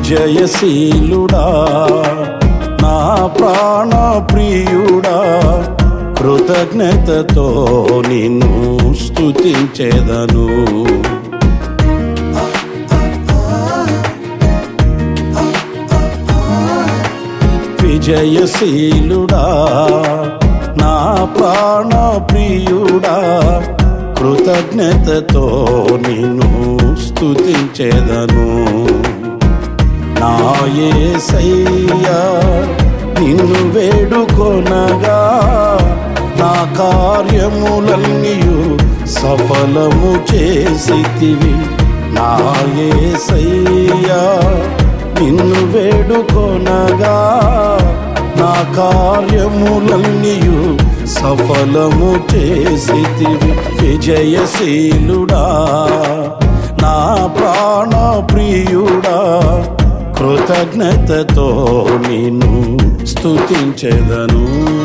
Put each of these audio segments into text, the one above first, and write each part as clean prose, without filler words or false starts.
విజయశీలుడా నా ప్రాణ ప్రియుడా, కృతజ్ఞతతో నిన్ను స్తుతించెదను. విజయశీలుడా నా ప్రాణ ప్రియుడా, కృతజ్ఞతతో నిన్ను స్తుతించెదను. నా యేసయ్యా నిన్ను వేడుకొనగా, నా కార్యములన్నీయు సఫలము చేసితివి. నా యేసయ్యా నిన్ను వేడుకొనగా, నా కార్యములన్నీయు సఫలము చేసితివి. విజయశీలుడా నా ప్రాణ ప్రియుడా, కృతజ్ఞతతో నిన్ను స్తుతించెదను.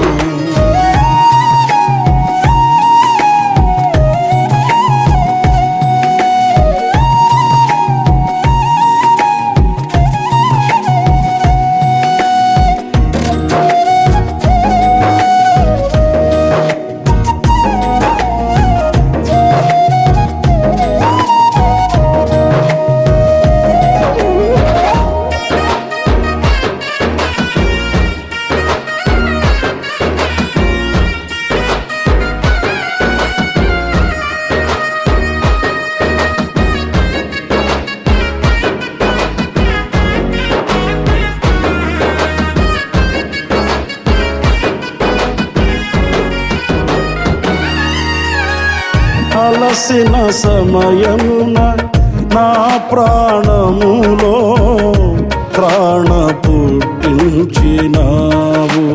అలసిన సమయమున నా ప్రాణములో ప్రాణ పుట్టించినావు.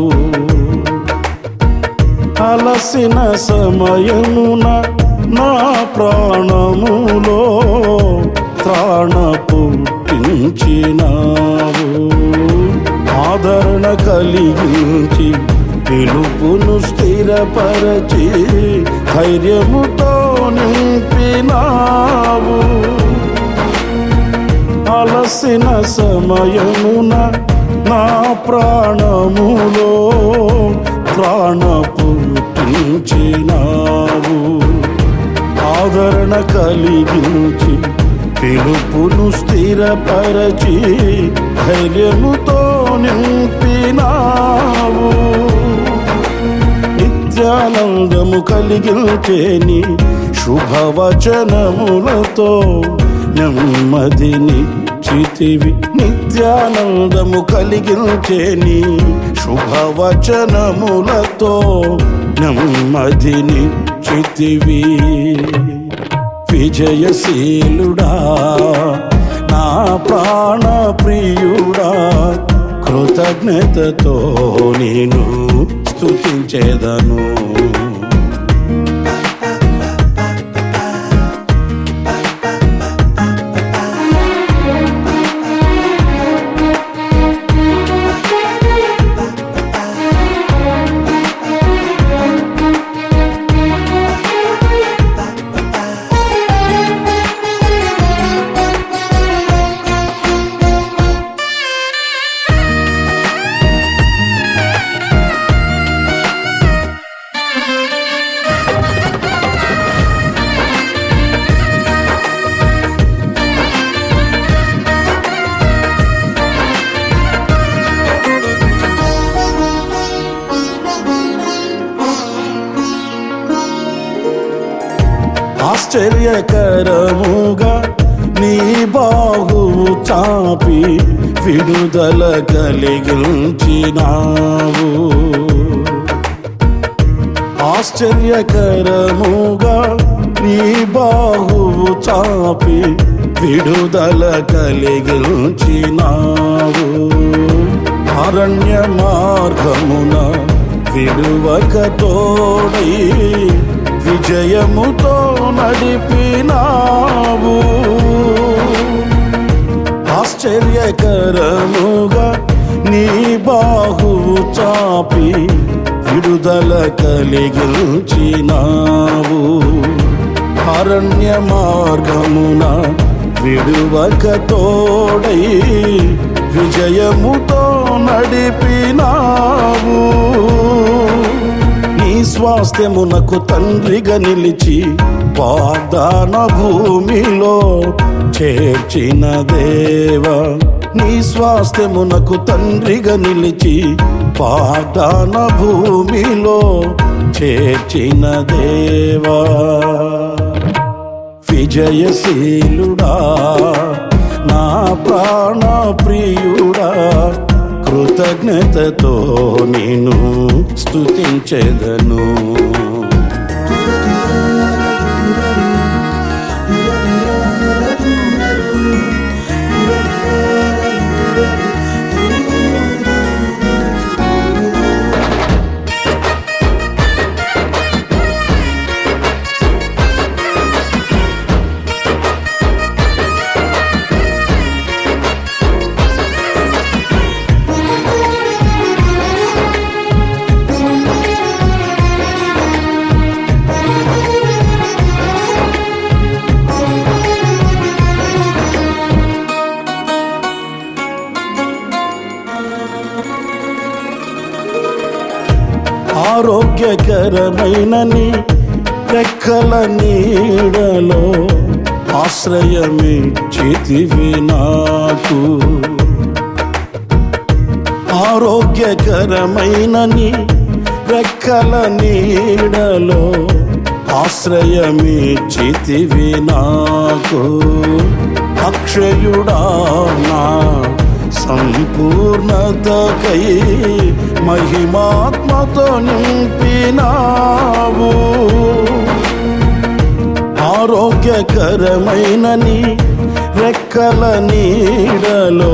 అలసిన సమయమున నా ప్రాణములో ప్రాణ పుట్టించినావు. ఆదరణ కలిగించి పిలుపును స్థిరపరచి ధైర్యముతో నింపినావు. అలసిన సమయమున నా ప్రాణములో ప్రాణ పుట్టించినావు. ఆదరణ కలిగించి పిలుపును స్థిరపరచి ధైర్యముతో నింపినావు. నిత్యానందము కలిగించేని శుభవచనములతో నెమ్మదినిచ్చితివి. నిత్యానందము కలిగించేని శుభవచనములతో నెమ్మదినిచ్చితివి. విజయశీలుడా నా ప్రాణ ప్రియుడా, కృతజ్ఞతతో నేను స్తుతించెదను. ఆశ్చర్యకరముగా నీ బాహువు చాపి విడుదల కలిగించినావు. ఆశ్చర్యకరముగా నీ బాహువు చాపి విడుదల కలిగించినావు. అరణ్య మార్గమున విడువక తోడై విజయముతో నడిపినావు. ఆశ్చర్యకరముగా నీ బాహువు చాపి విడుదల కలిగించినావు. అరణ్య మార్గమున విడువక తోడై విజయముతో నడిపినావు. నీ స్వాస్థ్యమునకు తండ్రిగా నిలిచి వాగ్దాన భూమిలో చేర్చిన దేవా, నీ స్వాస్థ్యమునకు తండ్రిగా నిలిచి వాగ్దాన భూమిలో చేర్చిన దేవా. విజయశీలుడా నా ప్రాణ ప్రియుడా, కృతజ్ఞతతో నేను స్తుతించెదను. ఆరోగ్యకరమైన నీ రెక్కల నీడలో ఆశ్రయమిచ్చితివి నాకు. ఆరోగ్యకరమైన నీ రెక్కల నీడలో ఆశ్రయమిచ్చితివి నాకు. అక్షయుడా నా సంపూర్ణతకై మహిమాత్మతో నింపినావు. ఆరోగ్యకరమైన నీ రెక్కల నీడలో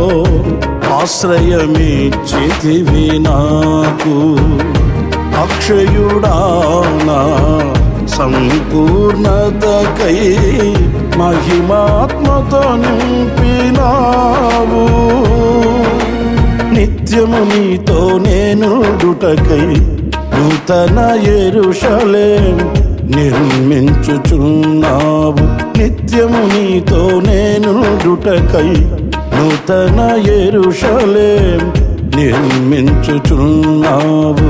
ఆశ్రయమిచ్చితివి నాకు. అక్షయుడా నా సంపూర్ణతకై మహిమాత్మతో నింపినావు. నిత్యము నీతో నేనుండుటకై నూతన యెరూషలేము నిర్మించుచున్నావు. నిత్యము నీతో నేనుండుటకై నూతన యెరూషలేము నిర్మించుచున్నావు.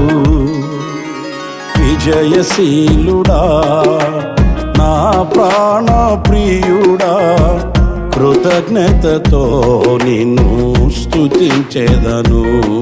విజయశీలుడా నా ప్రాణ ప్రియుడా, కృతజ్ఞతతో నిన్ను స్తుతించెదను.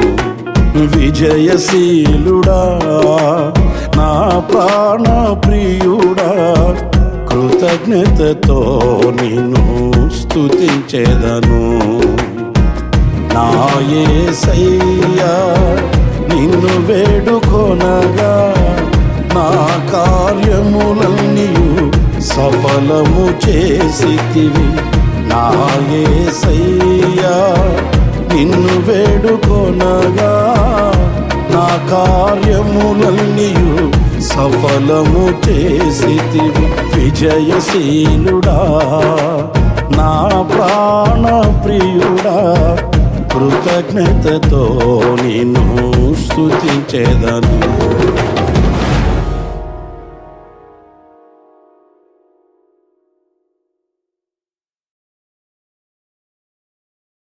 విజయశీలుడా నా ప్రాణ ప్రియుడా, కృతజ్ఞతతో నిన్ను స్తుతించెదను. నా యేసయ్యా నిన్ను వేడుకొనగా నా కార్యములన్నీయు సఫలము చేసితివి. నా యేసయ్యా నిన్ను వేడుకొనగా నా కార్యములన్నీయు సఫలము చేసితివి. విజయశీలుడా నా ప్రాణ ప్రియుడా, కృతజ్ఞతతో నిన్ను స్తుతించెదను.